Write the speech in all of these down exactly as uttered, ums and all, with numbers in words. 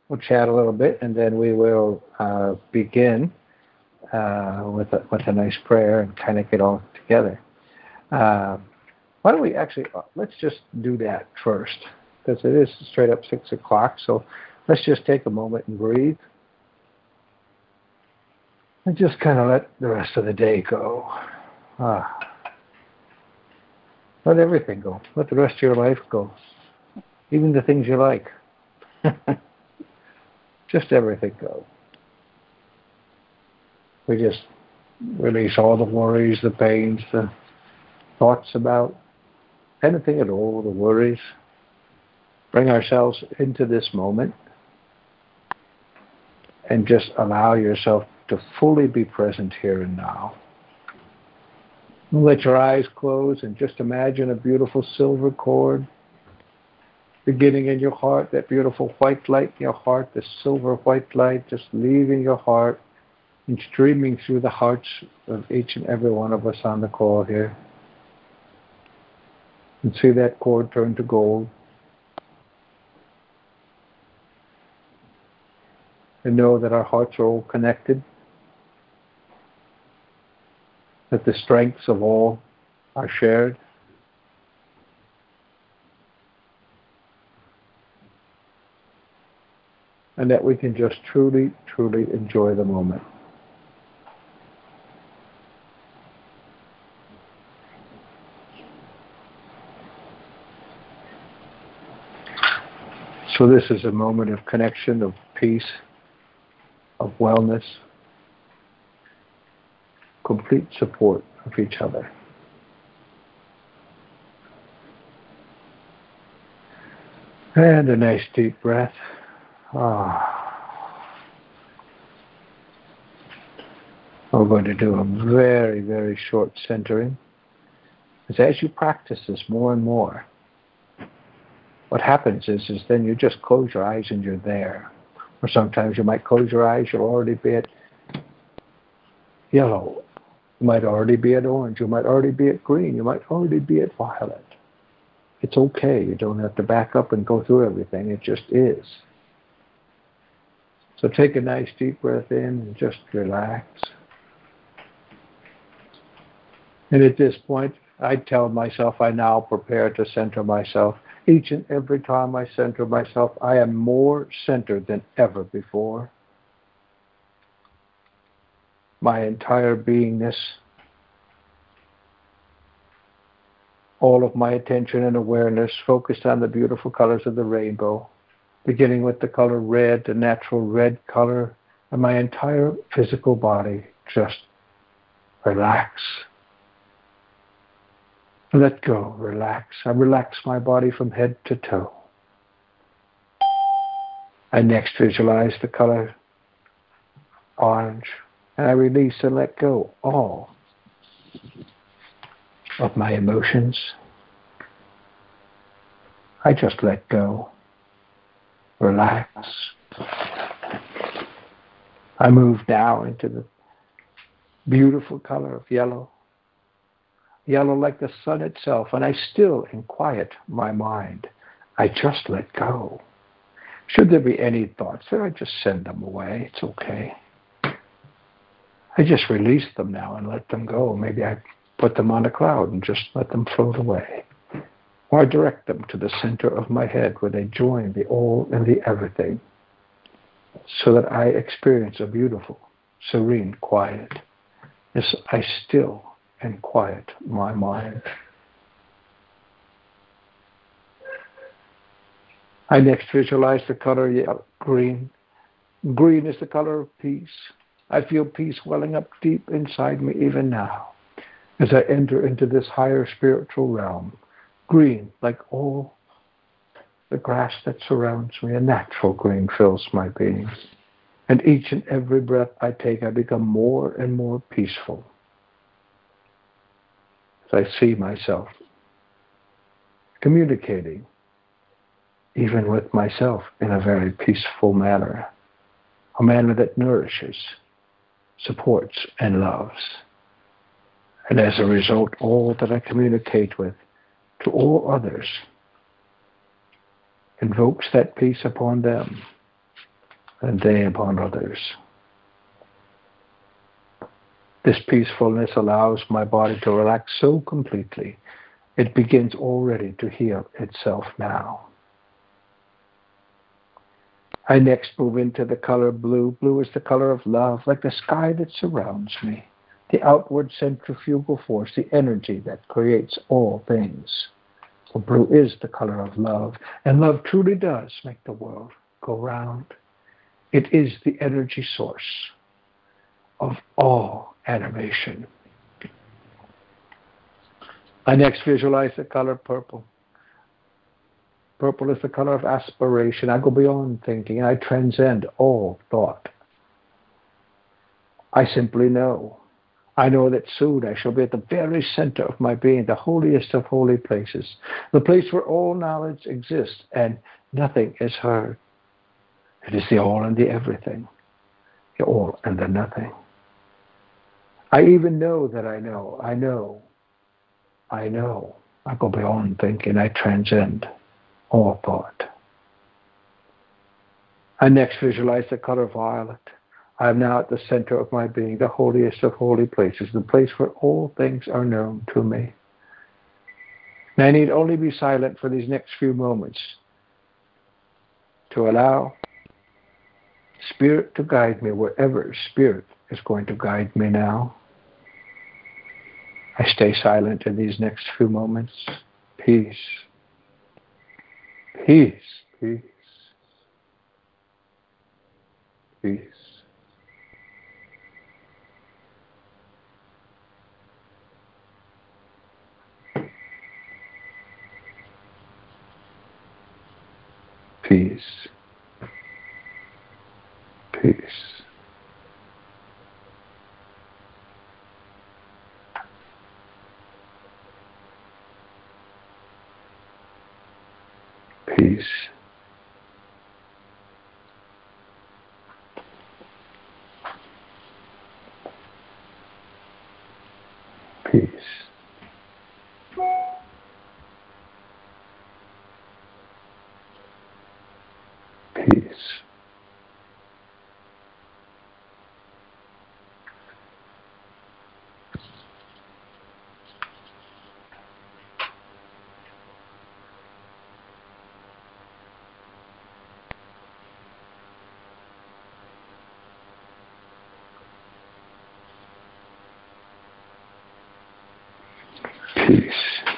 we'll chat a little bit, and then we will uh, begin uh, with a, with a nice prayer and kind of get all together. Uh, why don't we actually uh, let's just do that first, because it is straight up six o'clock. So let's just take a moment and breathe, and just kind of let the rest of the day go. Ah. Let everything go. Let the rest of your life go. Even the things you like. Just everything go. We just release all the worries, the pains, the thoughts about anything at all, the worries. Bring ourselves into this moment and just allow yourself to fully be present here and now. Let your eyes close and just imagine a beautiful silver cord beginning in your heart, that beautiful white light in your heart, the silver white light just leaving your heart and streaming through the hearts of each and every one of us on the call here. And see that cord turn to gold. And know that our hearts are all connected, that the strengths of all are shared. And that we can just truly, truly enjoy the moment. So this is a moment of connection, of peace, of wellness, complete support of each other. And a nice deep breath. Ah. We're going to do a very, very short centering. Because as you practice this more and more, what happens is, is then you just close your eyes and you're there. Or sometimes you might close your eyes, you'll already be at yellow. You might already be at orange. You might already be at green. You might already be at violet. It's okay. You don't have to back up and go through everything. It just is. So take a nice deep breath in and just relax. And at this point, I tell myself I now prepare to center myself. Each and every time I center myself, I am more centered than ever before. My entire beingness, all of my attention and awareness focused on the beautiful colors of the rainbow, beginning with the color red, the natural red color, and my entire physical body just relax. Let go, relax. I relax my body from head to toe. I next visualize the color orange, and I release and let go all of my emotions. I just let go, relax. I move now into the beautiful color of yellow. Yellow like the sun itself, and I still and quiet my mind. I just let go. Should there be any thoughts there, I just send them away. It's okay. I just release them now and let them go. Maybe I put them on a cloud and just let them float away. Or I direct them to the center of my head where they join the all and the everything, so that I experience a beautiful, serene quiet as I still and quiet my mind. I next visualize the color yellow, green. Green is the color of peace. I feel peace welling up deep inside me even now as I enter into this higher spiritual realm. Green, like all the grass that surrounds me, a natural green fills my being. And each and every breath I take, I become more and more peaceful. I see myself communicating even with myself in a very peaceful manner, a manner that nourishes, supports, and loves. And as a result, all that I communicate with to all others invokes that peace upon them. and they upon others. This peacefulness allows my body to relax so completely, it begins already to heal itself now. I next move into the color blue. Blue is the color of love, like the sky that surrounds me, the outward centrifugal force, the energy that creates all things. So blue is the color of love, and love truly does make the world go round. It is the energy source of all animation. I next visualize the color purple. Purple is the color of aspiration. I go beyond thinking, and I transcend all thought. I simply know. I know that soon I shall be at the very center of my being, the holiest of holy places, the place where all knowledge exists and nothing is heard. It is the all and the everything, the all and the nothing. I even know that I know, I know, I know. I go beyond thinking, I transcend all thought. I next visualize the color violet. I am now at the center of my being, the holiest of holy places, the place where all things are known to me. And I need only be silent for these next few moments to allow Spirit to guide me wherever Spirit is going to guide me now. I stay silent in these next few moments. Peace. Peace. Peace. Peace. Peace. Peace. Peace. Peace. Peace. Peace.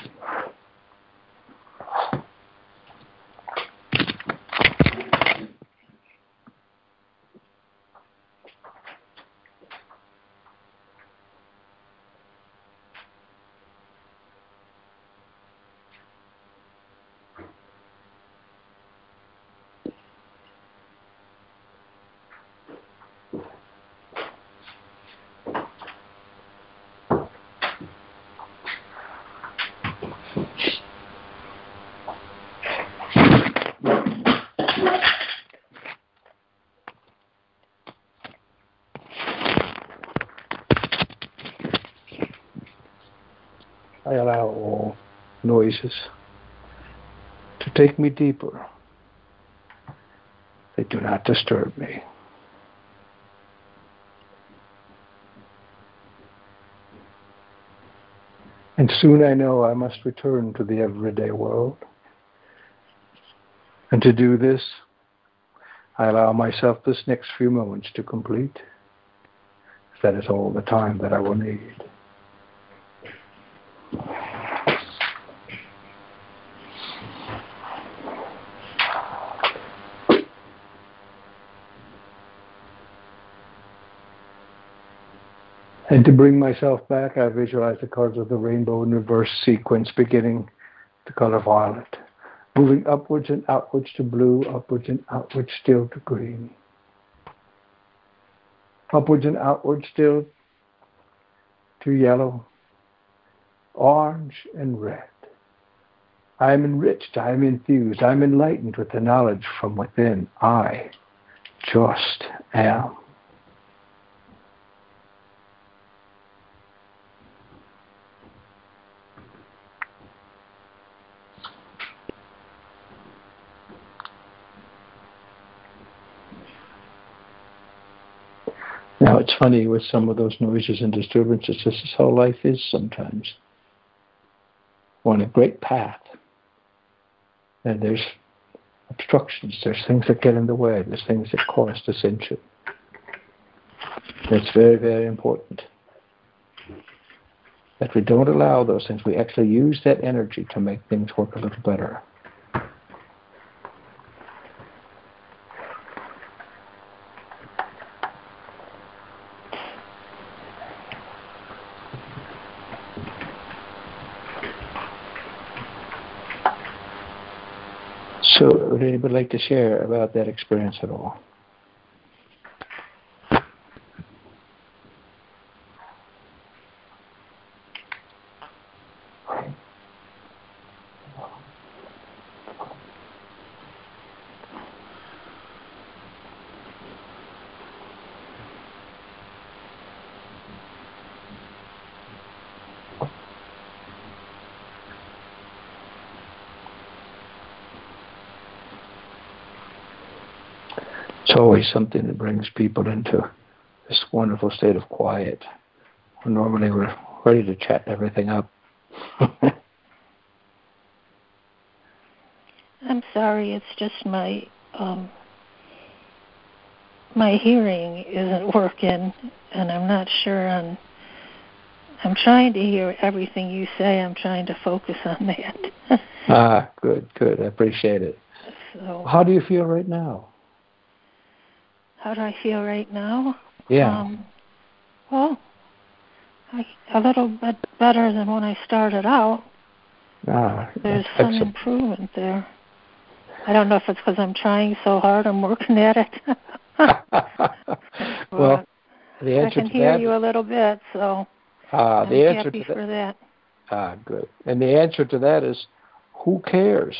I allow all noises to take me deeper. They do not disturb me. And soon I know I must return to the everyday world. And to do this, I allow myself this next few moments to complete. That is all the time that I will need. And to bring myself back, I visualize the colors of the rainbow in reverse sequence, beginning the color violet, moving upwards and outwards to blue, upwards and outwards still to green, upwards and outwards still to yellow, orange and red. I am enriched, I am infused, I am enlightened with the knowledge from within. I just am. Now, it's funny with some of those noises and disturbances, this is how life is sometimes. We're on a great path, and there's obstructions, there's things that get in the way, there's things that cause dissension. It's very, very important that we don't allow those things. We actually use that energy to make things work a little better. So, would anybody like to share about that experience at all? It's always something that brings people into this wonderful state of quiet. Normally we're ready to chat everything up. I'm sorry, it's just my um, my hearing isn't working, and I'm not sure on. I'm trying to hear everything you say. I'm trying to focus on that. Ah, good, good. I appreciate it. So, how do you feel right now? How do I feel right now? Yeah. Um, well, I, a little bit better than when I started out. Ah, There's some excellent. improvement there. I don't know if it's because I'm trying so hard. I'm working at it. Well, the answer I can to hear that, you a little bit, so uh, I'm the answer happy to that, for that. Ah, good. And the answer to that is, who cares?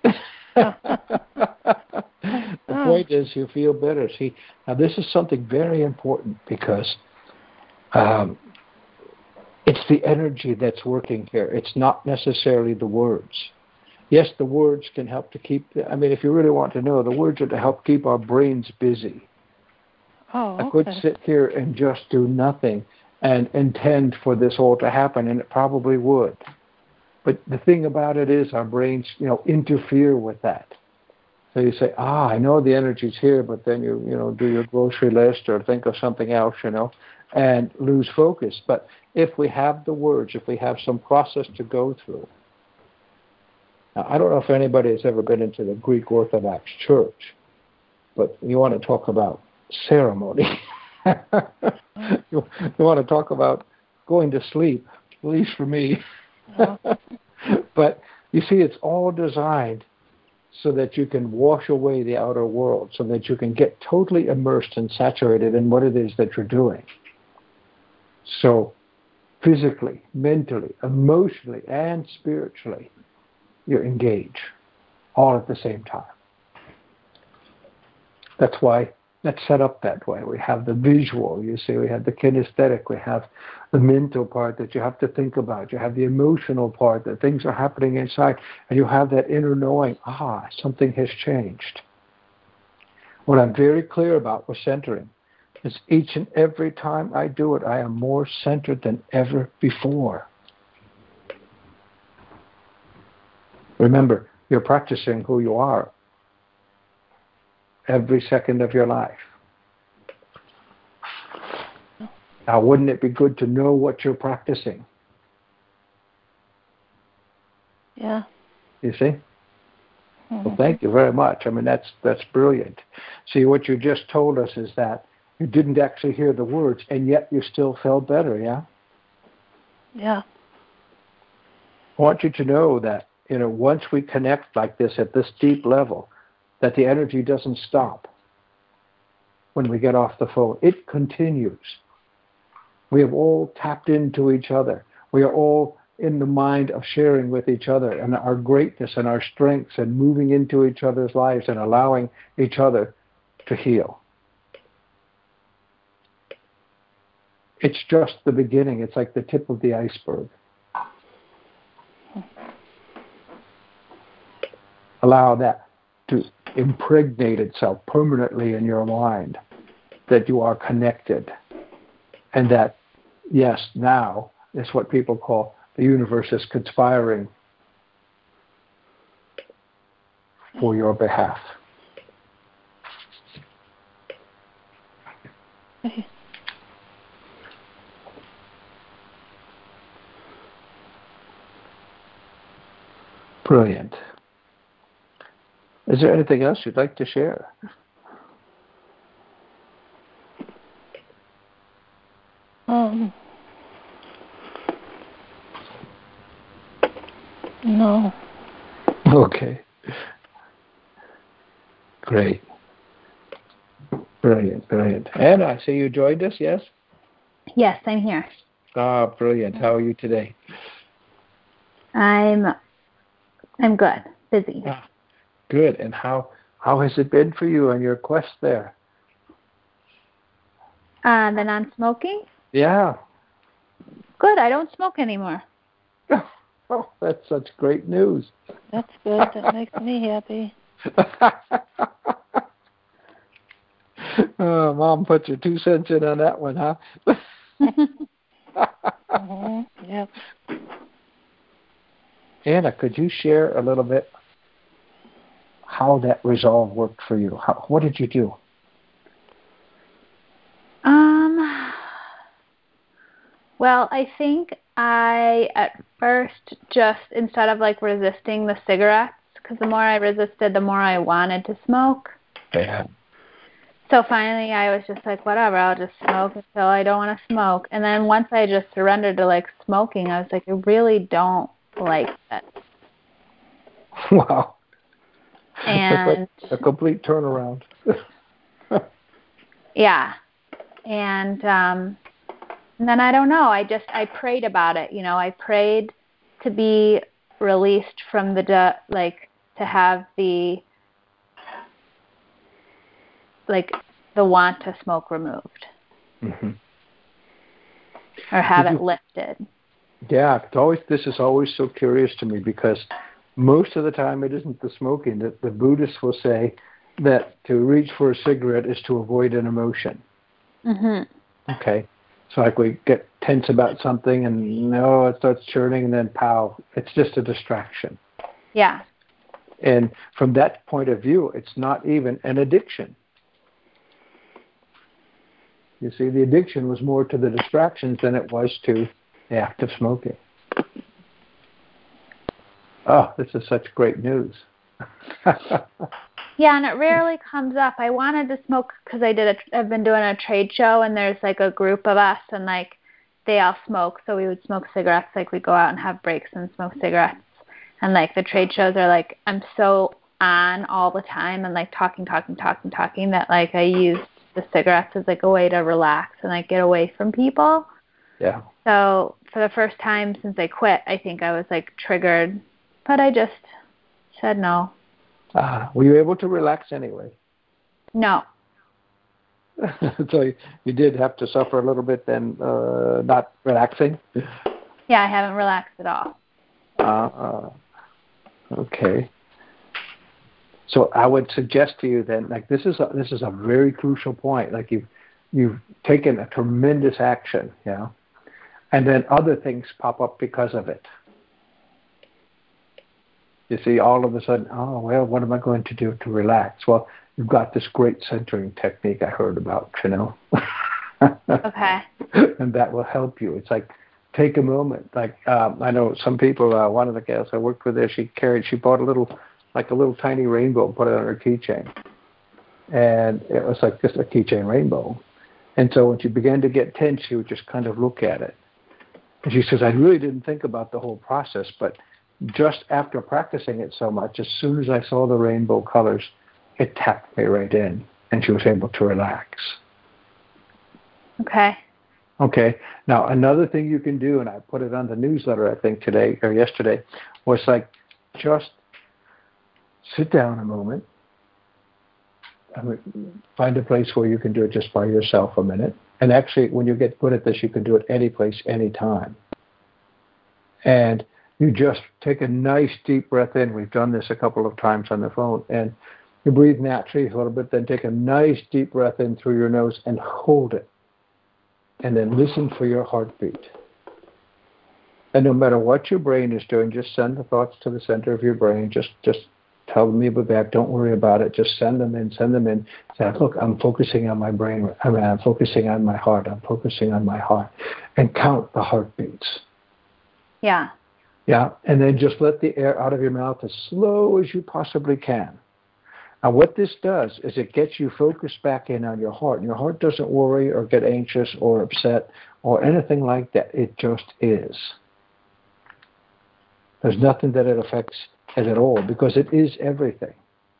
The point is, you feel better. See, now this is something very important because um, it's the energy that's working here. It's not necessarily the words. Yes, the words can help to keep, I mean, if you really want to know, the words are to help keep our brains busy. Oh, okay. I could sit here and just do nothing and intend for this all to happen, and it probably would. But the thing about it is our brains, you know, interfere with that. So you say, ah, I know the energy's here, but then you, you know, do your grocery list or think of something else, you know, and lose focus. But if we have the words, if we have some process to go through. Now, I don't know if anybody has ever been into the Greek Orthodox Church, but you want to talk about ceremony. you, you want to talk about going to sleep, at least for me. But you see, it's all designed so that you can wash away the outer world, so that you can get totally immersed and saturated in what it is that you're doing. So physically, mentally, emotionally, and spiritually, you engage all at the same time. That's why that's set up that way. We have the visual, you see, we have the kinesthetic, we have the mental part that you have to think about, you have the emotional part that things are happening inside, and you have that inner knowing, ah, something has changed. What I'm very clear about with centering is each and every time I do it, I am more centered than ever before. Remember, you're practicing who you are every second of your life. Now, wouldn't it be good to know what you're practicing? Yeah. You see? Mm-hmm. Well, thank you very much. I mean, that's that's brilliant. See, what you just told us is that you didn't actually hear the words, and yet you still felt better, yeah? Yeah. I want you to know that, you know, once we connect like this at this deep level, that the energy doesn't stop when we get off the phone. It continues. We have all tapped into each other. We are all in the mind of sharing with each other and our greatness and our strengths and moving into each other's lives and allowing each other to heal. It's just the beginning. It's like the tip of the iceberg. Allow that to impregnate itself permanently in your mind. that you are connected, and that, yes, now is what people call the universe is conspiring for your behalf. Brilliant. Is there anything else you'd like to share? Um, no. Okay. Great. Brilliant, brilliant. Anna, I see you joined us, yes? Yes, I'm here. Ah, brilliant. How are you today? I'm I'm good. Busy. Ah, good. And how how has it been for you on your quest there? Uh, the non-smoking? Yeah. Good. I don't smoke anymore. Oh, that's such great news. That's good. That makes me happy. Oh, Mom put your two cents in on that one, huh? Mm-hmm. Yep. Anna, could you share a little bit how that resolve worked for you? How, what did you do? Um. Well, I think I at first just instead of like resisting the cigarettes, because the more I resisted, the more I wanted to smoke. Yeah. So finally, I was just like, whatever, I'll just smoke until I don't want to smoke. And then once I just surrendered to like smoking, I was like, I really don't like it. Wow. And That's like a complete turnaround. yeah. And um, and then I don't know. I just I prayed about it. You know, I prayed to be released from the de- like to have the like the want to smoke removed, Mm-hmm. or have Did it you, lifted. yeah, it's always this is always so curious to me because most of the time it isn't the smoking. The, the Buddhists will say that to reach for a cigarette is to avoid an emotion. Mm-hmm. Okay, so like we get tense about something and no, it starts churning and then pow, it's just a distraction. Yeah. And from that point of view, it's not even an addiction. You see, the addiction was more to the distractions than it was to the act of smoking. Oh, this is such great news. Yeah, and it rarely comes up. I wanted to smoke because I did. A, I've been doing a trade show, and there's like a group of us, and like they all smoke, so we would smoke cigarettes. Like we go out and have breaks and smoke cigarettes, and like the trade shows are like I'm so on all the time and like talking, talking, talking, talking that like I use the cigarettes as like a way to relax and like get away from people. Yeah. So for the first time since I quit, I think I was like triggered, but I just said no. Uh, were you able to relax anyway? No. So you, you did have to suffer a little bit then, uh, not relaxing? Yeah, I haven't relaxed at all. Uh, okay. So I would suggest to you then, like this is a, this is a very crucial point. Like you've you've taken a tremendous action, you know, and then other things pop up because of it. You see, all of a sudden, oh, well, what am I going to do to relax? Well, you've got this great centering technique I heard about, you know. Okay. And that will help you. It's like, take a moment. Like, um, I know some people, uh, one of the gals I worked with there, she carried, she bought a little, like a little tiny rainbow and put it on her keychain. And it was like just a keychain rainbow. And so when she began to get tense, she would just kind of look at it. And she says, I really didn't think about the whole process, but just after practicing it so much, as soon as I saw the rainbow colors, it tapped me right in, and she was able to relax. Okay. Okay. Now, another thing you can do, and I put it on the newsletter, I think, today or yesterday, was like just sit down a moment. I mean, find a place where you can do it just by yourself a minute. And actually, when you get good at this, you can do it any place, any time. And you just take a nice deep breath in. We've done this a couple of times on the phone. And You breathe naturally for a little bit, then take a nice deep breath in through your nose and hold it. And then listen for your heartbeat. And no matter what your brain is doing, just send the thoughts to the center of your brain. Just just tell me about that. Don't worry about it. Just send them in, send them in. Say, look, I'm focusing on my brain. I mean, I'm focusing on my heart. I'm focusing on my heart. And count the heartbeats. Yeah. Yeah, and then just let the air out of your mouth as slow as you possibly can. Now, what this does is it gets you focused back in on your heart. And your heart doesn't worry or get anxious or upset or anything like that. It just is. There's nothing that it affects it at all because it is everything.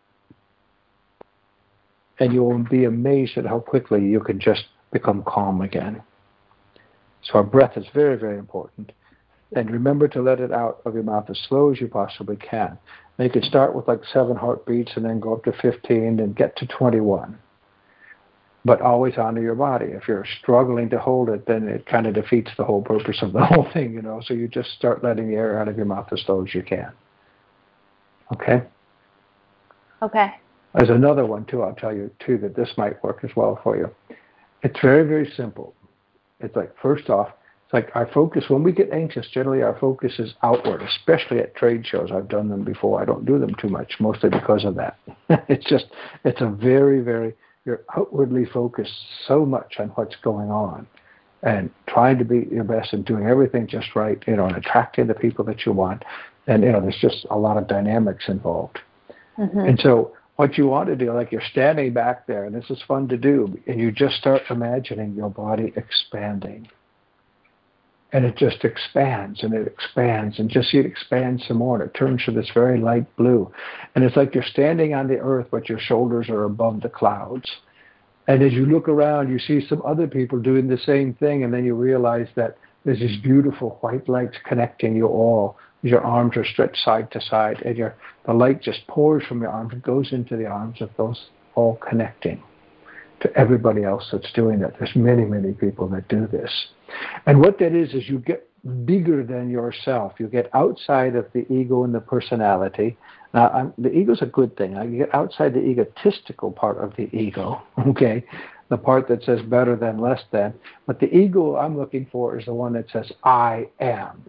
And you will be amazed at how quickly you can just become calm again. So our breath is very, very important. And remember to let it out of your mouth as slow as you possibly can. Now you can start with like seven heartbeats and then go up to fifteen and get to twenty-one. But always honor your body. If you're struggling to hold it, then it kind of defeats the whole purpose of the whole thing, you know. So you just start letting the air out of your mouth as slow as you can. Okay? Okay. There's another one, too, I'll tell you, too, that this might work as well for you. It's very, very simple. It's like, first off, it's like our focus, when we get anxious, generally our focus is outward, especially at trade shows. I've done them before. I don't do them too much, mostly because of that. It's just, it's a very, very, you're outwardly focused so much on what's going on and trying to be your best and doing everything just right, you know, and attracting the people that you want. And, you know, there's just a lot of dynamics involved. Mm-hmm. And so what you want to do, like you're standing back there, and this is fun to do, and you just start imagining your body expanding. And it just expands and it expands and just see it expand some more. And it turns to this very light blue. And it's like you're standing on the earth, but your shoulders are above the clouds. And as you look around, you see some other people doing the same thing. And then you realize that there's these beautiful white lights connecting you all. Your arms are stretched side to side. And your, the light just pours from your arms. It goes into the arms of those all connecting to everybody else that's doing that. There's many, many people that do this. And what that is, is you get bigger than yourself. You get outside of the ego and the personality. Now, I'm, the ego's a good thing. Now, you get outside the egotistical part of the ego, okay, the part that says better than, less than. But the ego I'm looking for is the one that says, I am.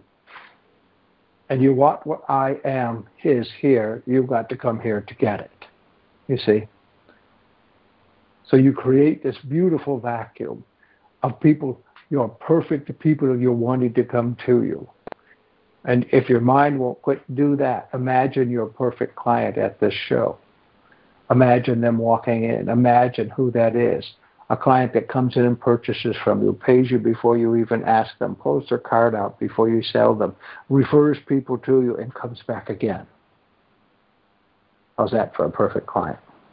And you want what I am is here. You've got to come here to get it, you see. So you create this beautiful vacuum of people, you're perfect people you're wanting to come to you. And if your mind won't quit do that, imagine your perfect client at this show. Imagine them walking in. Imagine who that is. A client that comes in and purchases from you, pays you before you even ask them, pulls their card out before you sell them, refers people to you, and comes back again. How's that for a perfect client?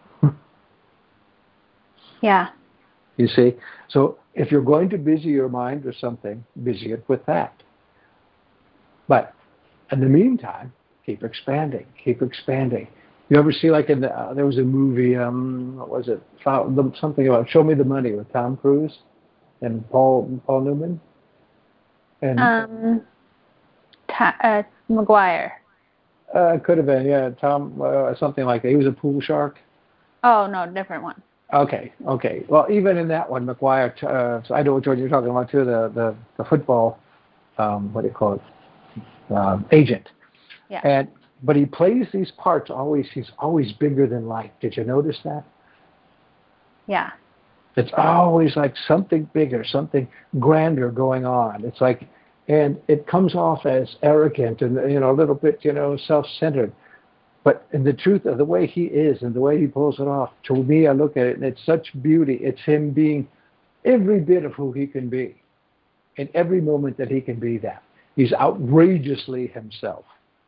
Yeah. You see? So if you're going to busy your mind with something, busy it with that. But in the meantime, keep expanding, keep expanding. You ever see, like, in the, uh, there was a movie, um, what was it? Something about Show Me the Money with Tom Cruise and Paul Paul Newman? And, um, ta- uh, McGuire. Uh, it could have been, yeah, Tom, uh, something like that. He was a pool shark. Oh, no, different one. Okay, okay. Well, even in that one, McGuire, uh, I know what you're talking about too, the, the, the football, um, what do you call it, um, agent. Yeah. And but he plays these parts always, he's always bigger than life. Did you notice that? Yeah. It's always like something bigger, something grander going on. It's like, and it comes off as arrogant and, you know, a little bit, you know, self-centered. But in the truth of the way he is and the way he pulls it off, to me, I look at it and it's such beauty. It's him being every bit of who he can be in every moment that he can be that. He's outrageously himself.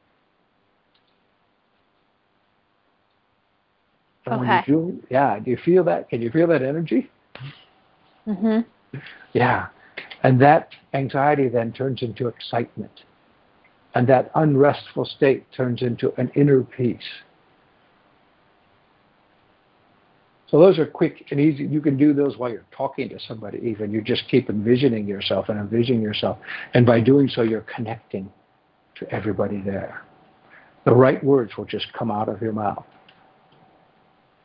And okay. When you feel, yeah, do you feel that? Can you feel that energy? Mm-hmm. Yeah. And that anxiety then turns into excitement. And that unrestful state turns into an inner peace. So those are quick and easy. You can do those while you're talking to somebody even. You just keep envisioning yourself and envisioning yourself. And by doing so, you're connecting to everybody there. The right words will just come out of your mouth.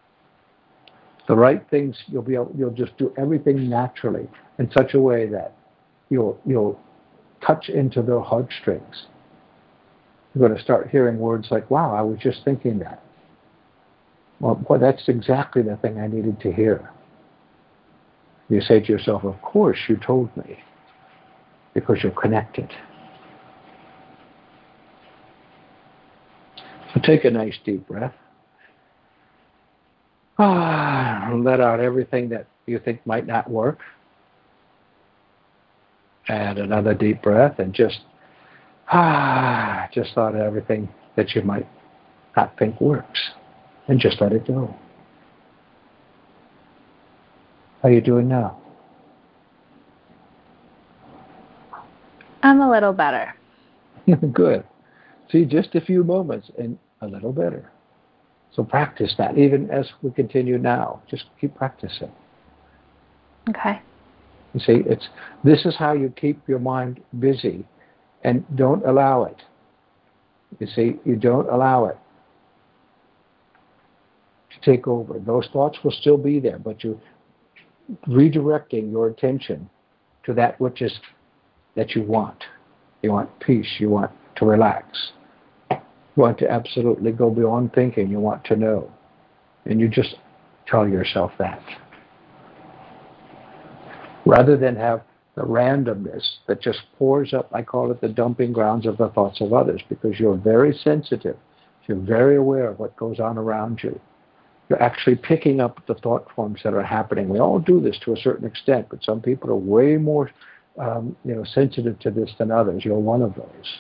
The right things, you'll be able, you'll just do everything naturally in such a way that you'll you'll touch into their heartstrings. You're going to start hearing words like, wow, I was just thinking that. Well, boy, that's exactly the thing I needed to hear. You say to yourself, of course you told me, because you're connected. So take a nice deep breath. Ah, let out everything that you think might not work. Add another deep breath and just ah, just let out everything that you might not think works, and just let it go. How are you doing now? I'm a little better. Good. See, just a few moments and a little better. So practice that, even as we continue now. Just keep practicing. Okay. You see, it's this is how you keep your mind busy, and don't allow it. You see, you don't allow it to take over. Those thoughts will still be there, but you're redirecting your attention to that which is that you want. You want peace. You want to relax. You want to absolutely go beyond thinking. You want to know. And you just tell yourself that. Rather than have the randomness that just pours up, I call it the dumping grounds of the thoughts of others, because you're very sensitive. You're very aware of what goes on around you. You're actually picking up the thought forms that are happening. We all do this to a certain extent, but some people are way more um, you know, sensitive to this than others. You're one of those.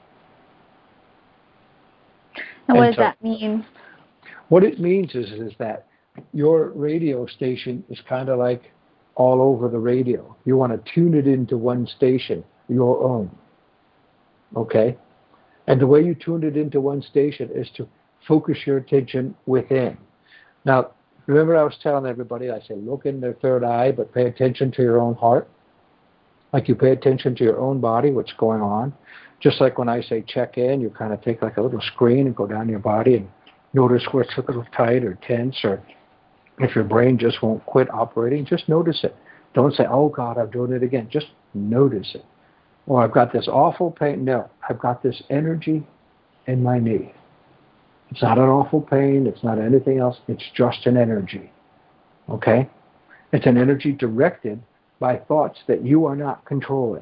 And what and does so, that mean? What it means is, is that your radio station is kind of like all over the radio. You want to tune it into one station, your own. Okay? And the way you tune it into one station is to focus your attention within. Now, remember I was telling everybody, I say, look in their third eye, but pay attention to your own heart. Like you pay attention to your own body, what's going on. Just like when I say check in, you kind of take like a little screen and go down your body and notice where it's a little tight or tense, or if your brain just won't quit operating, just notice it. Don't say, oh God, I'm doing it again. Just notice it. Or I've got this awful pain. No, I've got this energy in my knee. It's not an awful pain. It's not anything else. It's just an energy. Okay? It's an energy directed by thoughts that you are not controlling.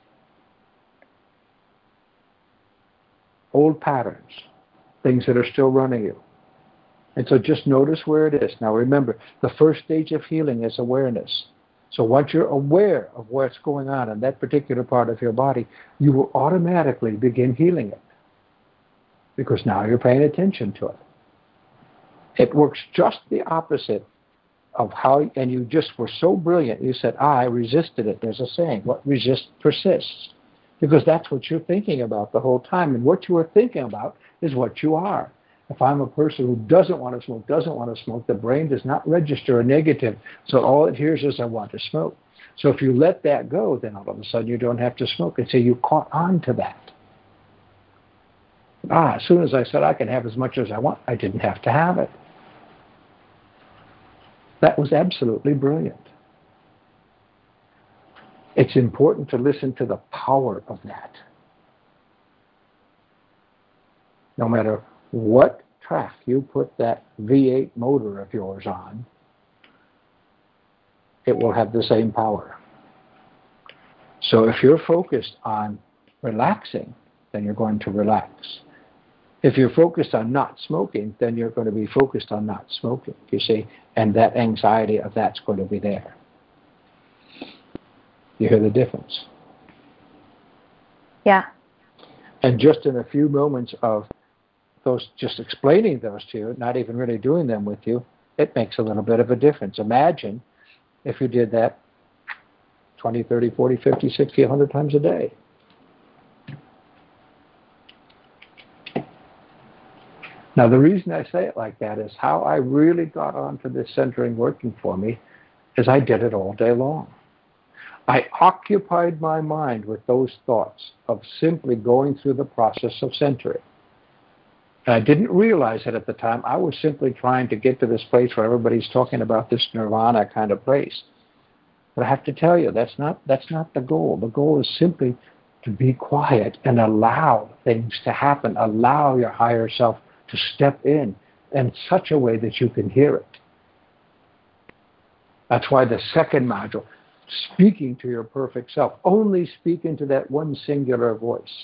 Old patterns, things that are still running you. And so just notice where it is. Now remember, the first stage of healing is awareness. So once you're aware of what's going on in that particular part of your body, you will automatically begin healing it. Because now you're paying attention to it. It works just the opposite of how, and you just were so brilliant, you said, I resisted it. There's a saying, what resists persists. Because that's what you're thinking about the whole time. And what you are thinking about is what you are. If I'm a person who doesn't want to smoke, doesn't want to smoke, the brain does not register a negative. So all it hears is, I want to smoke. So if you let that go, then all of a sudden you don't have to smoke. And so you caught on to that. Ah, as soon as I said I can have as much as I want, I didn't have to have it. That was absolutely brilliant. It's important to listen to the power of that. No matter what track you put that V eight motor of yours on, it will have the same power. So if you're focused on relaxing, then you're going to relax. If you're focused on not smoking, then you're going to be focused on not smoking, you see, and that anxiety of that's going to be there. You hear the difference? Yeah. And just in a few moments of those, just explaining those to you, not even really doing them with you, it makes a little bit of a difference. Imagine if you did that twenty, thirty, forty, fifty, sixty, one hundred times a day. Now, the reason I say it like that is how I really got onto this centering working for me is I did it all day long. I occupied my mind with those thoughts of simply going through the process of centering. And I didn't realize it at the time. I was simply trying to get to this place where everybody's talking about this nirvana kind of place. But I have to tell you, that's not that's not the goal. The goal is simply to be quiet and allow things to happen. Allow your higher self to step in in such a way that you can hear it. That's why the second module, speaking to your perfect self, only speak into that one singular voice.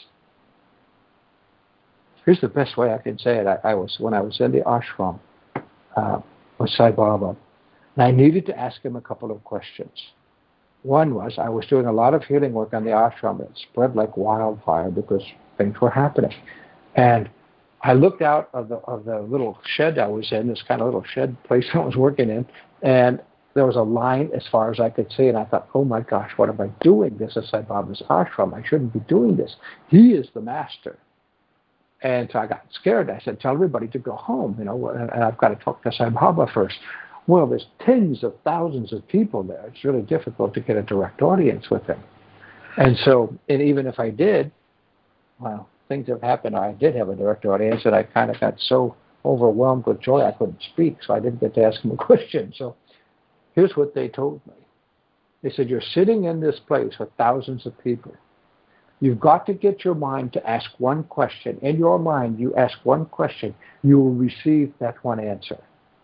Here's the best way I can say it. I, I was when I was in the ashram uh, with Sai Baba, and I needed to ask him a couple of questions. One was, I was doing a lot of healing work on the ashram. It spread like wildfire because things were happening. And I looked out of the of the little shed I was in, this kind of little shed place I was working in, and there was a line as far as I could see, and I thought, oh my gosh, what am I doing? This is Sai Baba's ashram. I shouldn't be doing this. He is the master. And so I got scared. I said, tell everybody to go home, you know, and, and I've got to talk to Sai Baba first. Well, there's tens of thousands of people there. It's really difficult to get a direct audience with him. And so, and even if I did, well, things have happened. I did have a direct audience, and I kind of got so overwhelmed with joy I couldn't speak, so I didn't get to ask him a question. So here's what they told me. They said, you're sitting in this place with thousands of people. You've got to get your mind to ask one question. In your mind, you ask one question, you will receive that one answer.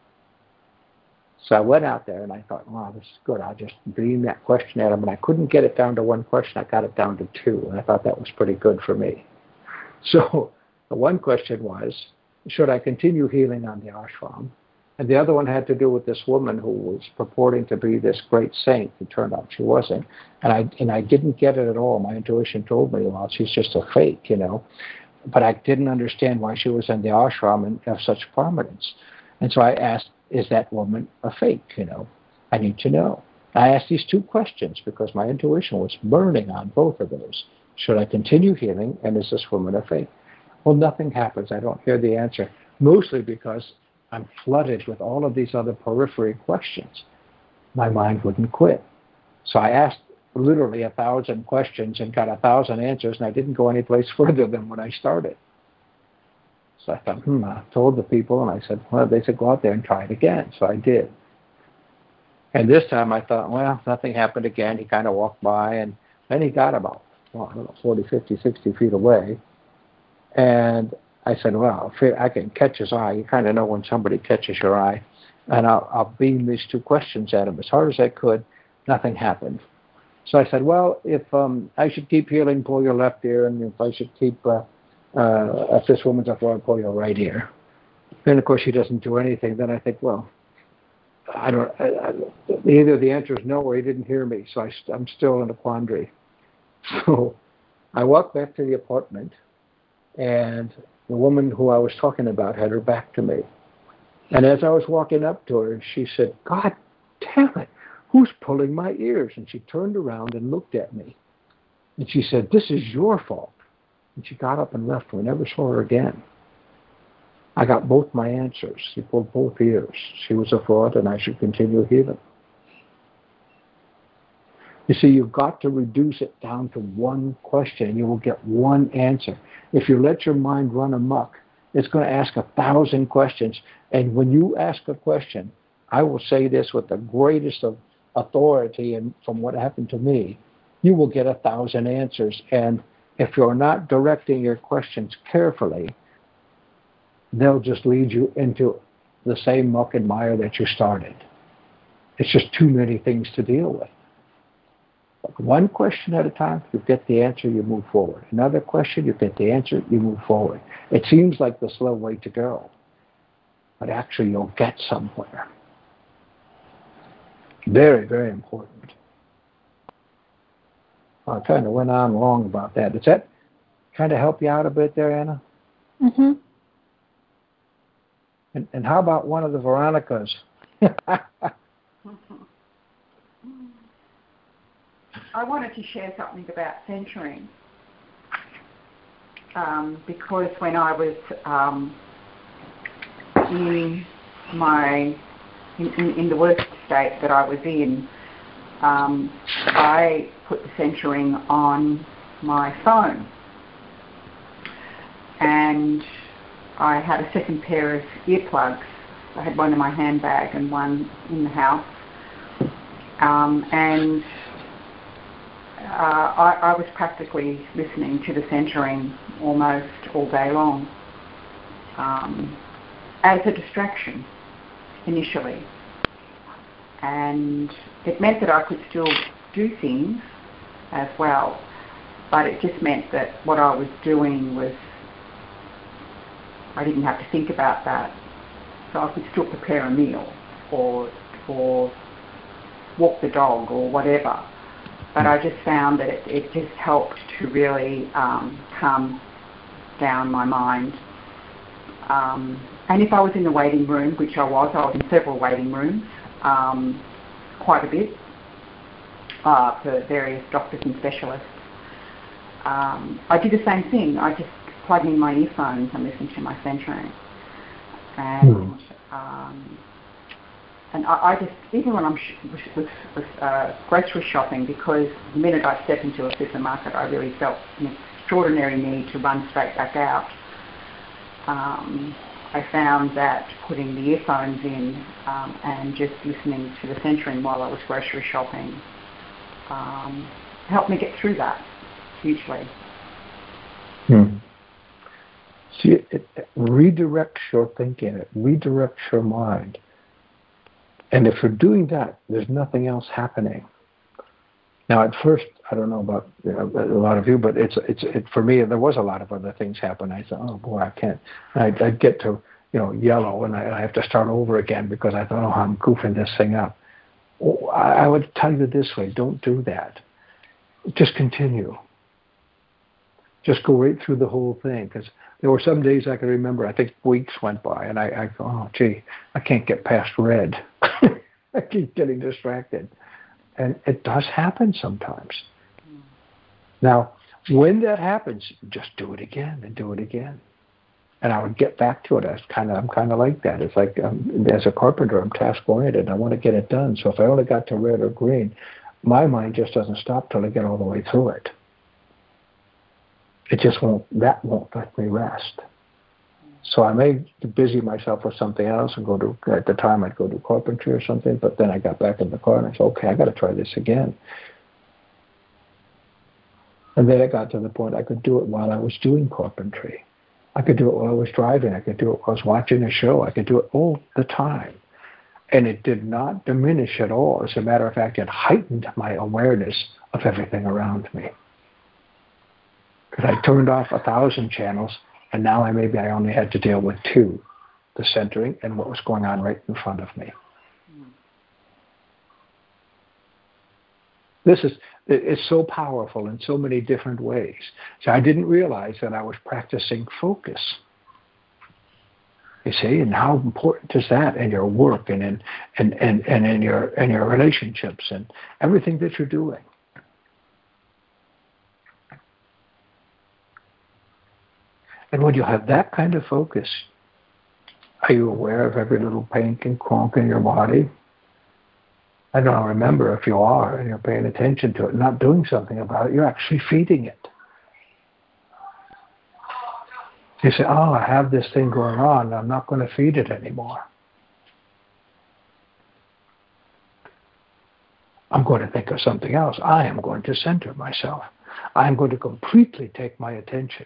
So I went out there and I thought, wow, this is good. I'll just beam that question at him. And I couldn't get it down to one question. I got it down to two. And I thought that was pretty good for me. So the one question was, should I continue healing on the ashram? And the other one had to do with this woman who was purporting to be this great saint. It turned out she wasn't. And I and I didn't get it at all. My intuition told me, well, she's just a fake, you know. But I didn't understand why she was in the ashram and of such prominence. And so I asked, is that woman a fake, you know? I need to know. I asked these two questions because my intuition was burning on both of those. Should I continue healing, and is this woman a fake? Well, nothing happens. I don't hear the answer, mostly because I'm flooded with all of these other periphery questions. My mind wouldn't quit. So I asked literally a thousand questions and got a thousand answers, and I didn't go any place further than when I started. So I thought, hmm, I told the people, and I said, well, they said, go out there and try it again. So I did. And this time I thought, well, nothing happened again. He kind of walked by, and then he got about, well, I don't know, forty, fifty, sixty feet away. And I said, well, I can catch his eye. You kind of know when somebody catches your eye. And I'll, I'll beam these two questions at him as hard as I could. Nothing happened. So I said, well, if um, I should keep healing, pull your left ear. And if I should keep, uh, uh, if this woman's up, well, pull your right ear. And, of course, he doesn't do anything. Then I think, well, I don't. I, I, either the answer is no or he didn't hear me. So I, I'm still in a quandary. So I walked back to the apartment, and the woman who I was talking about had her back to me. And as I was walking up to her, she said, God damn it, who's pulling my ears? And she turned around and looked at me. And she said, this is your fault. And she got up and left. We never saw her again. I got both my answers. She pulled both ears. She was a fraud, and I should continue healing. You see, you've got to reduce it down to one question, and you will get one answer. If you let your mind run amok, it's going to ask a thousand questions. And when you ask a question, I will say this with the greatest of authority, and from what happened to me, you will get a thousand answers. And if you're not directing your questions carefully, they'll just lead you into the same muck and mire that you started. It's just too many things to deal with. One question at a time, you get the answer, you move forward. Another question, you get the answer, you move forward. It seems like the slow way to go, but actually you'll get somewhere. Very, very important. I kind of went on long about that. Does that kind of help you out a bit there, Anna? Mm-hmm. And, and how about one of the Veronicas? I wanted to share something about centering, um, because when I was um, in my in, in, in the worst state that I was in, um, I put the centering on my phone, and I had a second pair of earplugs. I had one in my handbag and one in the house. Um, and uh, I, I was practically listening to the centering almost all day long um, as a distraction initially. And it meant that I could still do things as well, but it just meant that what I was doing was, I didn't have to think about that. So I could still prepare a meal or or walk the dog or whatever. But I just found that it, it just helped to really um, calm down my mind. Um, and if I was in the waiting room, which I was, I was in several waiting rooms, um, quite a bit, uh, for various doctors and specialists. Um, I did the same thing. I just plugged in my earphones and listened to my centering. And um, and I, I just, even when I'm sh- with, with uh, grocery shopping, because the minute I step into a supermarket, I really felt an extraordinary need to run straight back out. Um, I found that putting the earphones in um, and just listening to the centering while I was grocery shopping um, helped me get through that hugely. Hmm. See, it, it redirects your thinking, it redirects your mind. And if you're doing that, there's nothing else happening. Now, at first, I don't know about you know, a lot of you, but it's it's it, for me, there was a lot of other things happen. I thought, oh boy, I can't. I'd, I'd get to you know yellow, and I, I have to start over again because I thought, oh, I'm goofing this thing up. Oh, I, I would tell you this way: don't do that. Just continue. Just go right through the whole thing, because there were some days I can remember, I think weeks went by, and I, I thought, oh, gee, I can't get past red. I keep getting distracted. And it does happen sometimes. Now, when that happens, just do it again and do it again. And I would get back to it. I was kind of, I'm kind of like that. It's like, um, as a carpenter, I'm task-oriented. I want to get it done. So if I only got to red or green, my mind just doesn't stop till I get all the way through it. It just won't, that won't let me rest. So I may busy myself with something else and go to, at the time I'd go do carpentry or something, but then I got back in the car and I said, okay, I got to try this again. And then it got to the point I could do it while I was doing carpentry. I could do it while I was driving. I could do it while I was watching a show. I could do it all the time. And it did not diminish at all. As a matter of fact, it heightened my awareness of everything around me. Because I turned off a thousand channels, and now I maybe I only had to deal with two, the centering and what was going on right in front of me. Mm. This is, it's so powerful in so many different ways. So I didn't realize that I was practicing focus. You see, and how important is that in your work and in and, and, and in your in your relationships and everything that you're doing. And when you have that kind of focus, are you aware of every little pink and cronk in your body? I don't remember if you are and you're paying attention to it, not doing something about it, you're actually feeding it. You say, oh, I have this thing going on, I'm not going to feed it anymore. I'm going to think of something else. I am going to center myself. I am going to completely take my attention.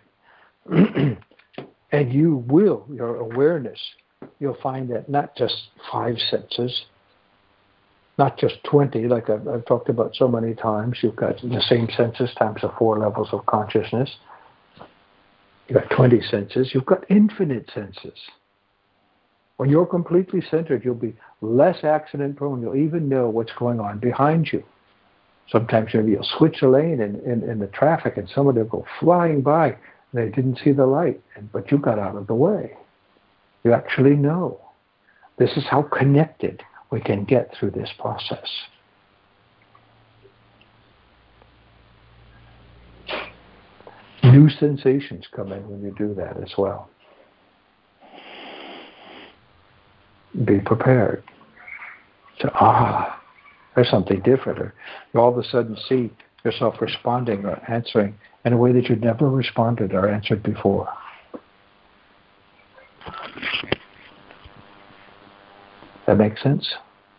And you will, your awareness, you'll find that not just five senses, not just twenty, like I've, I've talked about so many times. You've got the same senses times the four levels of consciousness. You've got twenty senses. You've got infinite senses. When you're completely centered, you'll be less accident prone. You'll even know what's going on behind you. Sometimes maybe you'll switch a lane in, in, in the traffic and somebody will go flying by. They didn't see the light, but you got out of the way. You actually know. This is how connected we can get through this process. New sensations come in when you do that as well. Be prepared. So, ah, there's something different. Or you all of a sudden see yourself responding or answering in a way that you'd never responded or answered before. That makes sense?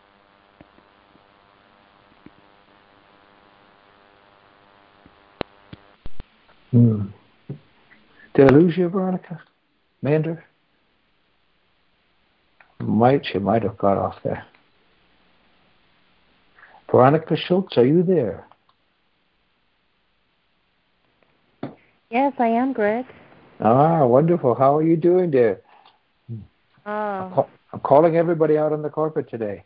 Hmm. Did I lose you, Veronica? Mander? Might, she might have got off there. Veronica Schultz, are you there? Yes, I am, Greg. Ah, wonderful. How are you doing there? Oh. I'm, call, I'm calling everybody out on the carpet today.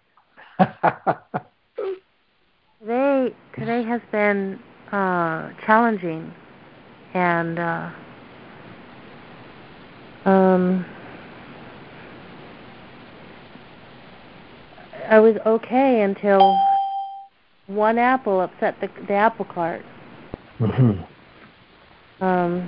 today, today has been uh, challenging, and uh, um, I was okay until one apple upset the, the apple cart. Mm-hmm. Um,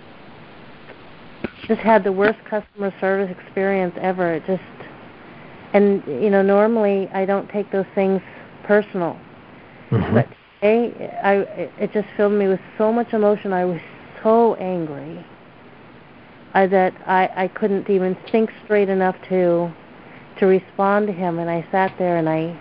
just had the worst customer service experience ever. It just, and you know, normally I don't take those things personal, Mm-hmm. but today, I it just filled me with so much emotion. I was so angry I, that I I couldn't even think straight enough to to respond to him, and I sat there and I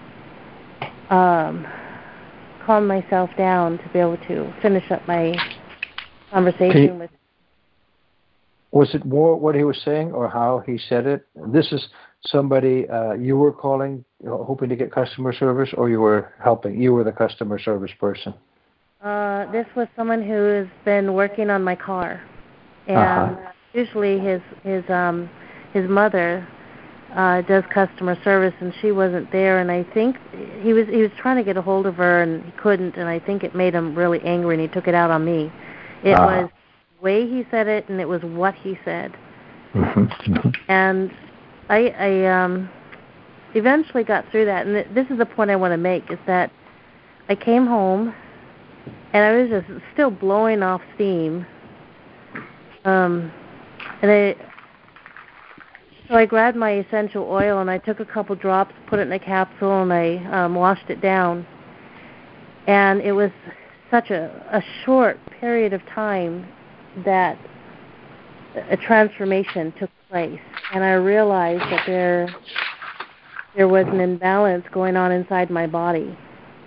um, calmed myself down to be able to finish up my conversation you, with. Was it more what he was saying or how he said it? This is somebody uh, you were calling, hoping to get customer service, or you were helping? You were the customer service person. Uh, this was someone who has been working on my car, and Uh-huh. usually his his um his mother uh, does customer service, and she wasn't there. And I think he was he was trying to get a hold of her, and he couldn't. And I think it made him really angry, and he took it out on me. It uh-huh. was the way he said it, and it was what he said. Mm-hmm. And I, I um, eventually got through that. And this is the point I want to make: is that I came home, and I was just still blowing off steam. Um, and I. So I grabbed my essential oil and I took a couple drops, put it in a capsule, and I um, washed it down. And it was such a, a short period of time that a transformation took place. And I realized that there there was an imbalance going on inside my body.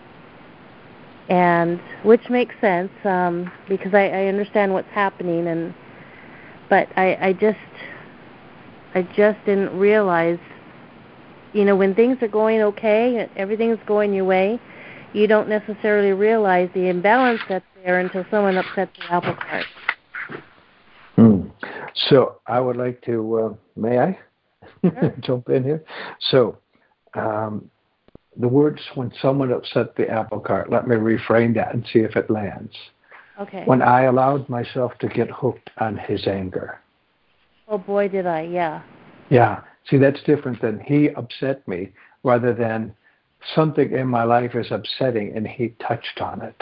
And which makes sense um, because I, I understand what's happening. And but I, I just... I just didn't realize, you know, when things are going okay, everything's going your way, you don't necessarily realize the imbalance that's there until someone upsets the apple cart. Mm. So I would like to, uh, may I Sure. jump in here? So um, the words, when someone upset the apple cart, let me reframe that and see if it lands. Okay. When I allowed myself to get hooked on his anger. Oh, boy, did I, yeah. Yeah. See, that's different than he upset me, rather than something in my life is upsetting and he touched on it.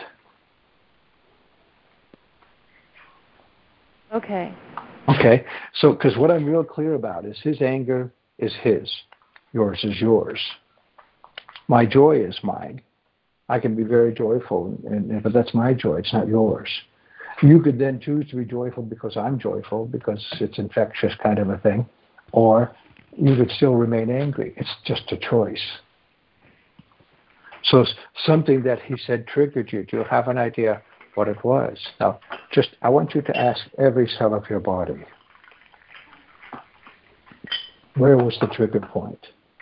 Okay. Okay. So, because what I'm real clear about is his anger is his. Yours is yours. My joy is mine. I can be very joyful, and, but that's my joy. It's not yours. You could then choose to be joyful because I'm joyful, because it's infectious kind of a thing. Or you could still remain angry. It's just a choice. So something that he said triggered you. Do you have an idea what it was? Now, just I want you to ask every cell of your body. Where was the trigger point?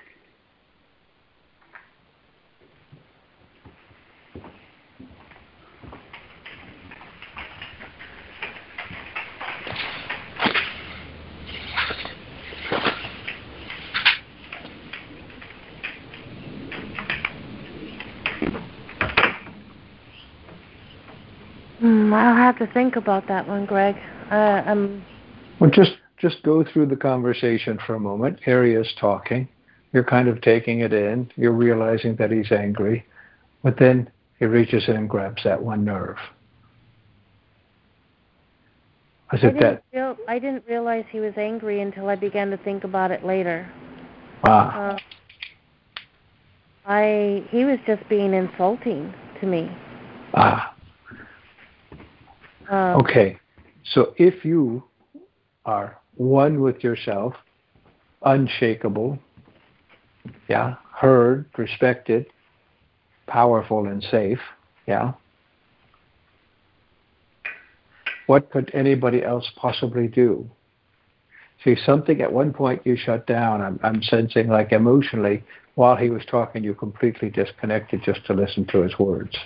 Hmm, I'll have to think about that one, Greg. Uh, I'm... Well, just, just go through the conversation for a moment. Aria's talking. You're kind of taking it in. You're realizing that he's angry. But then he reaches in and grabs that one nerve. As I if didn't that... Feel, I didn't realize he was angry until I began to think about it later. Ah. Uh, I he was just being insulting to me. Ah. Um, Okay. So if you are one with yourself, unshakable, yeah, heard, respected, powerful, and safe, yeah. What could anybody else possibly do? See, something at one point you shut down. I'm, I'm sensing like emotionally, while he was talking, you completely disconnected just to listen to his words.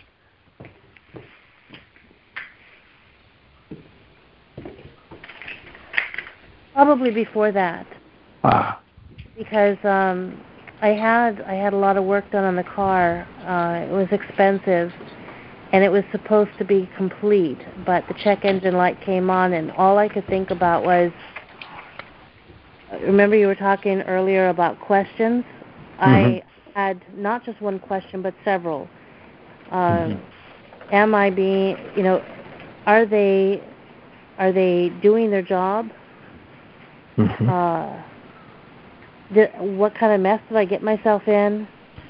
Probably before that. Ah. Because um, I had I had a lot of work done on the car. Uh, it was expensive, and it was supposed to be complete. But the check engine light came on, and all I could think about was, remember you were talking earlier about questions? Mm-hmm. I had not just one question, but several. Uh, mm-hmm. Am I being, you know, are they, are they doing their job? Mm-hmm. Uh, did, what kind of mess did I get myself in?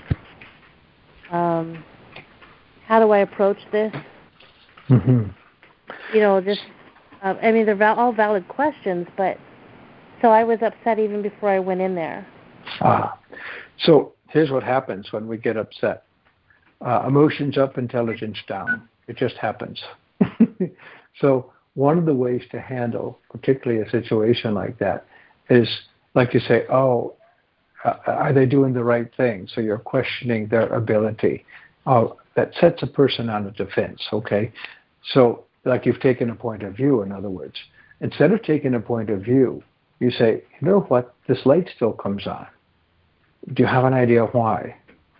Um, how do I approach this? Mm-hmm. You know, just, uh, I mean, they're val- all valid questions, but so I was upset even before I went in there. Ah, so here's what happens when we get upset. Uh, emotions up, intelligence down. It just happens. So one of the ways to handle, particularly a situation like that, is like you say, oh, uh, are they doing the right thing? So you're questioning their ability. Oh, that sets a person on a defense, okay? So like you've taken a point of view, in other words. Instead of taking a point of view, you say, you know what, this light still comes on. Do you have an idea why?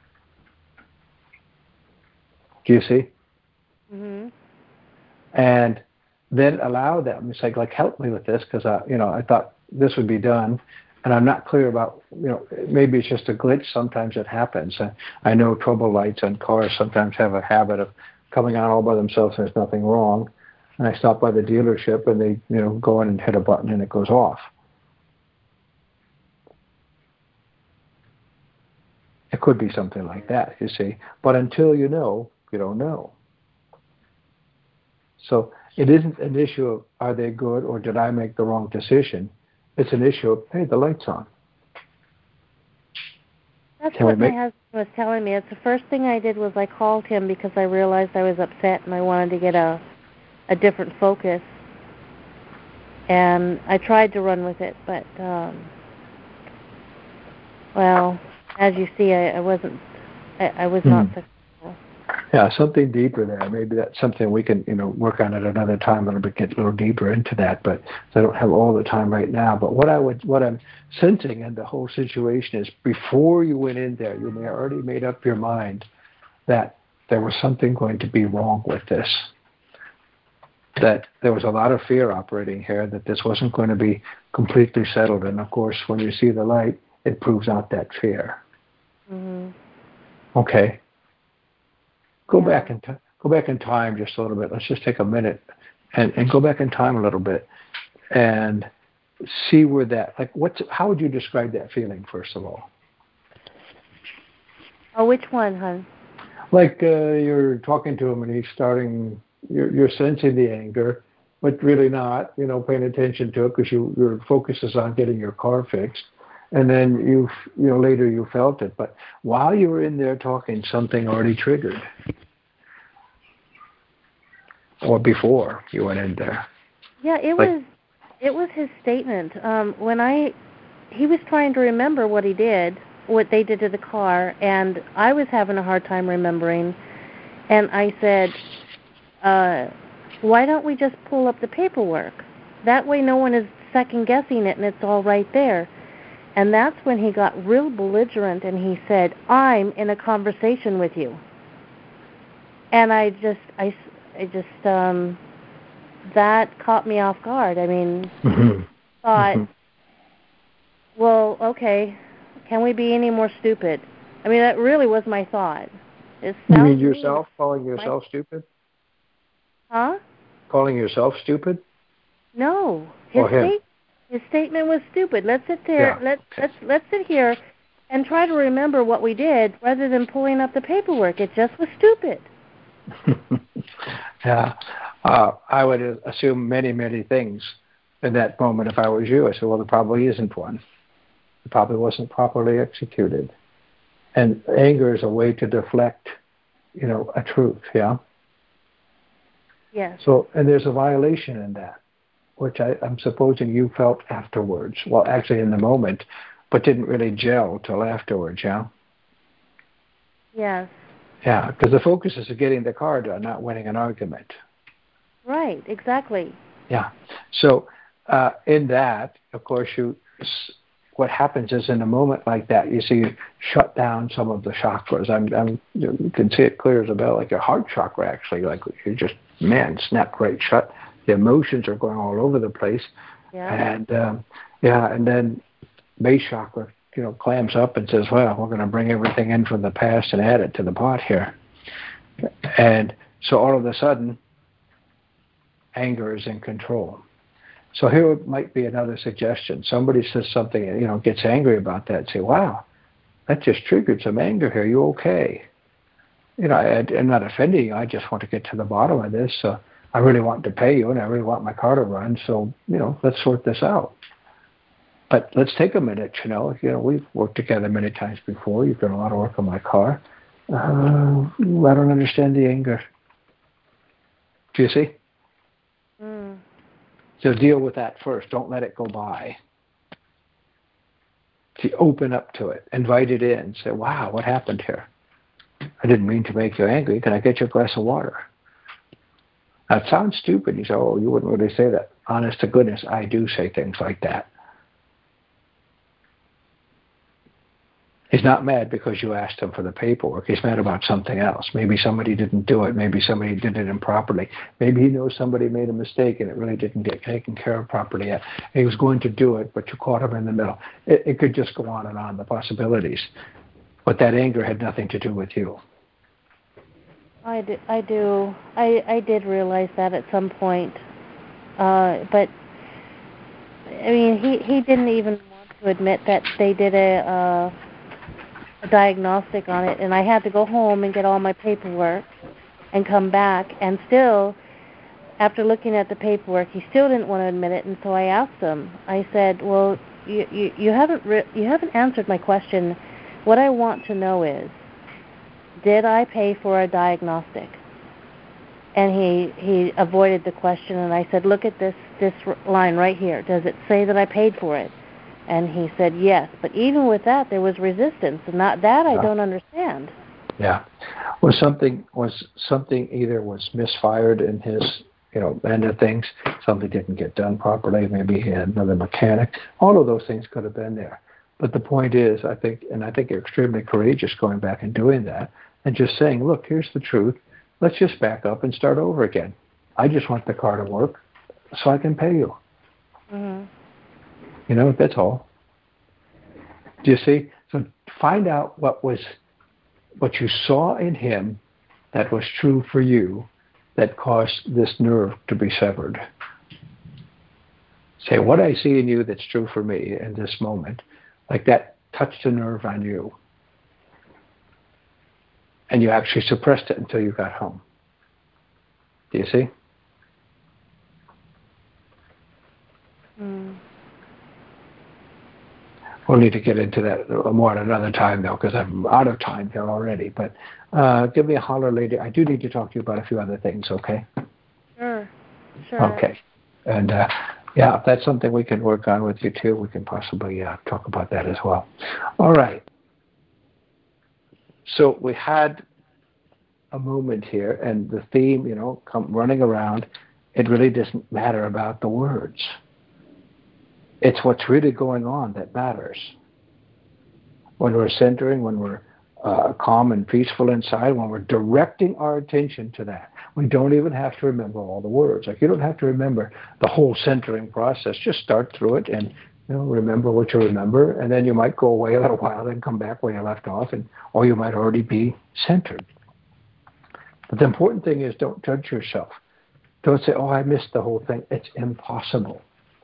Do you see? Mm-hmm. And then allow them. It's like, like help me with this because I, you know, I thought this would be done, and I'm not clear about, you know, maybe it's just a glitch. Sometimes it happens. I, I know trouble lights on cars sometimes have a habit of coming on all by themselves. And there's nothing wrong, and I stop by the dealership and they, you know, go in and hit a button and it goes off. It could be something like that, you see. But until you know, you don't know. So it isn't an issue of are they good or did I make the wrong decision. It's an issue of, hey, the light's on. That's Can what my husband was telling me. It's the first thing I did was I called him because I realized I was upset and I wanted to get a, a different focus. And I tried to run with it, but, um, well, as you see, I, I wasn't, I, I was mm. not successful. Yeah, something deeper there. Maybe that's something we can, you know, work on at another time, a little bit, get a little deeper into that. But I don't have all the time right now. But what I would, what I'm sensing in the whole situation is, before you went in there, you may have already made up your mind that there was something going to be wrong with this. That there was a lot of fear operating here. That this wasn't going to be completely settled. And of course, when you see the light, it proves out that fear. Mm-hmm. Okay. Go yeah. back in t- go back in time just a little bit. Let's just take a minute and, and go back in time a little bit and see where that, like, what's, how would you describe that feeling, first of all? Oh, which one, hon? Like uh, you're talking to him and he's starting, you're, you're sensing the anger, but really not, you know, paying attention to it because you, your focus is on getting your car fixed. And then you, you know, later you felt it. But while you were in there talking, something already triggered. Or before you went in there. Yeah, it like, was, it was his statement. Um, when I, he was trying to remember what he did, what they did to the car, and I was having a hard time remembering. And I said, uh, why don't we just pull up the paperwork? That way no one is second guessing it and it's all right there. And that's when he got real belligerent and he said, I'm in a conversation with you. And I just, I, I just, um, that caught me off guard. I mean, mm-hmm. thought, mm-hmm. well, okay, can we be any more stupid? I mean, that really was my thought. It you mean yourself, mean. calling yourself my, stupid? Huh? Calling yourself stupid? No. His or him? State, his statement was stupid. Let's sit there, yeah. let's, let's, let's sit here and try to remember what we did rather than pulling up the paperwork. It just was stupid. yeah, uh, I would assume many, many things. in that moment, if I was you, I said, well, there probably isn't one. It probably wasn't properly executed. And anger is a way to deflect, you know, a truth, yeah? Yes. So, and there's a violation in that, which I, I'm supposing you felt afterwards. Well, actually in the moment, but didn't really gel till afterwards, yeah? Yes. Yeah, because the focus is getting the car done, not winning an argument. Right, exactly. Yeah. So uh, in that, of course, you what happens is in a moment like that, you see you shut down some of the chakras. I'm, I'm, you can see it clear as a bell, like your heart chakra, actually. Like you just, man, snapped right shut. The emotions are going all over the place. Yeah. And, um, yeah, and then base chakra, you know, clams up and says, well, we're going to bring everything in from the past and add it to the pot here. And so all of a sudden, anger is in control. So here might be another suggestion. Somebody says something, you know, gets angry about that. Say, wow, that just triggered some anger here. You okay? You know, I, I'm not offending you. I just want to get to the bottom of this. So I really want to pay you, and I really want my car to run. So, you know, let's sort this out. But let's take a minute, you know. You know, we've worked together many times before. You've done a lot of work on my car. Uh, I don't understand the anger. Do you see? Mm. So deal with that first. Don't let it go by. To open up to it. Invite it in. Say, wow, what happened here? I didn't mean to make you angry. Can I get you a glass of water? That sounds stupid. You say, oh, you wouldn't really say that. Honest to goodness, I do say things like that. He's not mad because you asked him for the paperwork. He's mad about something else. Maybe somebody didn't do it. Maybe somebody did it improperly. Maybe he knows somebody made a mistake and it really didn't get taken care of properly yet. He was going to do it, but you caught him in the middle. It, it could just go on and on, the possibilities. But that anger had nothing to do with you. I do. I do. I, I did realize that at some point. Uh, but, I mean, he, he didn't even want to admit that they did a... Uh, a diagnostic on it, and I had to go home and get all my paperwork and come back, and still, after looking at the paperwork, he still didn't want to admit it, and so I asked him. I said, well, you, you, you haven't re- you haven't answered my question. What I want to know is, did I pay for a diagnostic? And he, he avoided the question, and I said, look at this, this line right here. Does it say that I paid for it? And he said yes, but even with that, there was resistance, and not that I yeah. don't understand. Yeah, was something was something either was misfired in his you know end of things. Something didn't get done properly. Maybe he had another mechanic. All of those things could have been there. But the point is, I think, and I think you're extremely courageous going back and doing that, and just saying, look, here's the truth. Let's just back up and start over again. I just want the car to work so I can pay you. Mm-hmm. You know, that's all. Do you see? So find out what was, what you saw in him that was true for you that caused this nerve to be severed. Say, what I see in you that's true for me in this moment, like that touched a nerve on you. And you actually suppressed it until you got home. Do you see? Mm. We'll need to get into that more at another time, though, because I'm out of time here already. But uh, give me a holler later. I do need to talk to you about a few other things, okay? Sure. Sure. Okay. And, uh, yeah, if that's something we can work on with you, too, we can possibly uh, talk about that as well. All right. So we had a moment here, and the theme, you know, come running around. It really doesn't matter about the words. It's what's really going on that matters. When we're centering, when we're uh, calm and peaceful inside, when we're directing our attention to that, we don't even have to remember all the words. Like you don't have to remember the whole centering process. Just start through it and you know remember what you remember, and then you might go away a little while, then come back where you left off, and or you might already be centered. But the important thing is don't judge yourself. Don't say, "Oh, I missed the whole thing." It's impossible.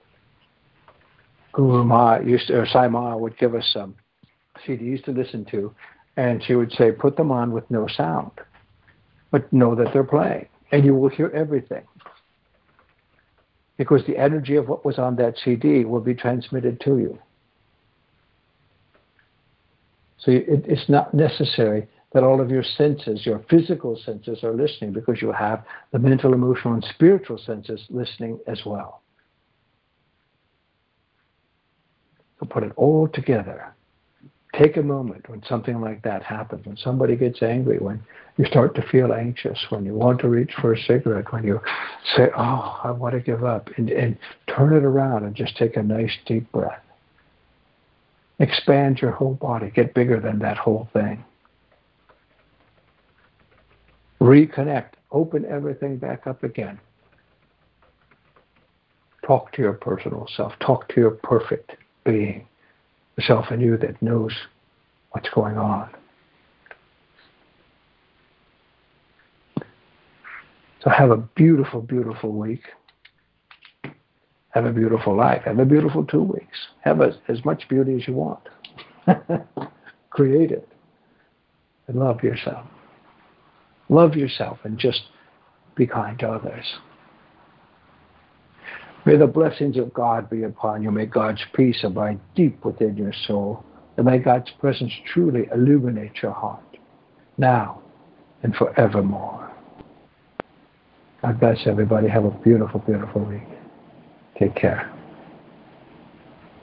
Guru Ma used to, or Sai Ma would give us some C Ds to listen to, and she would say, put them on with no sound, but know that they're playing, and you will hear everything. because the energy of what was on that C D will be transmitted to you. So it, it's not necessary that all of your senses, your physical senses, are listening, because you have the mental, emotional, and spiritual senses listening as well. So put it all together. Take a moment when something like that happens, when somebody gets angry, when you start to feel anxious, when you want to reach for a cigarette, when you say, oh, I want to give up, and, and turn it around and just take a nice deep breath. Expand your whole body. Get bigger than that whole thing. Reconnect. Open everything back up again. Talk to your personal self. Talk to your perfect being. The self in you that knows what's going on. So have a beautiful, beautiful week. Have a beautiful life. Have a beautiful two weeks. Have a, as much beauty as you want. Create it. And love yourself. Love yourself and just be kind to others. May the blessings of God be upon you. May God's peace abide deep within your soul. And may God's presence truly illuminate your heart, now and forevermore. God bless everybody. Have a beautiful, beautiful week. Take care.